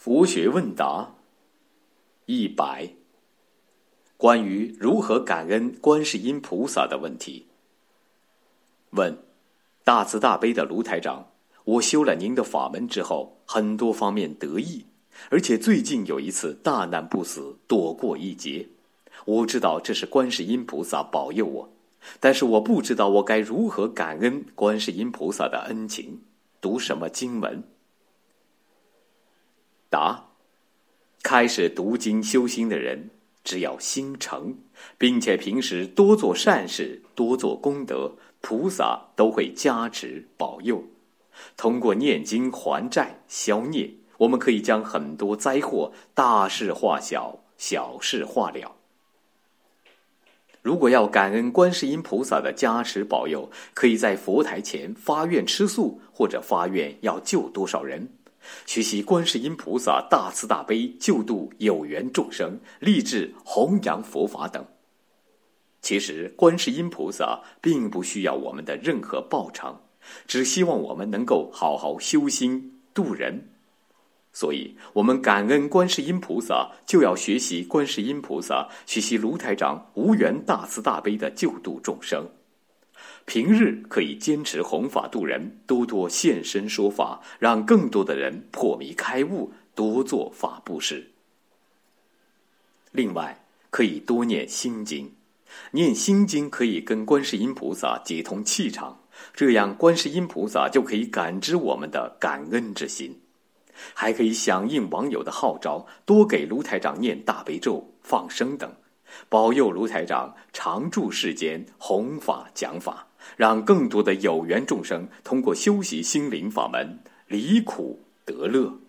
佛学问答100，关于如何感恩观世音菩萨的问题。问：大慈大悲的卢台长，我修了您的法门之后，很多方面得益，而且最近有一次大难不死，躲过一劫。我知道这是观世音菩萨保佑我，但是我不知道我该如何感恩观世音菩萨的恩情，读什么经文？答：开始读经修心的人，只要心诚，并且平时多做善事，多做功德，菩萨都会加持保佑。通过念经还债消孽，我们可以将很多灾祸大事化小，小事化了。如果要感恩观世音菩萨的加持保佑，可以在佛台前发愿吃素，或者发愿要救多少人，学习观世音菩萨大慈大悲，救度有缘众生，立志弘扬佛法等。其实观世音菩萨并不需要我们的任何报偿，只希望我们能够好好修心度人。所以我们感恩观世音菩萨，就要学习观世音菩萨，学习卢台长无缘大慈大悲的救度众生。平日可以坚持弘法度人，多多现身说法，让更多的人破迷开悟，多做法布施。另外可以多念心经，念心经可以跟观世音菩萨接通气场，这样观世音菩萨就可以感知我们的感恩之心。还可以响应网友的号召，多给卢台长念大悲咒、放生等，保佑卢台长常住世间，弘法讲法，让更多的有缘众生通过修习心灵法门离苦得乐。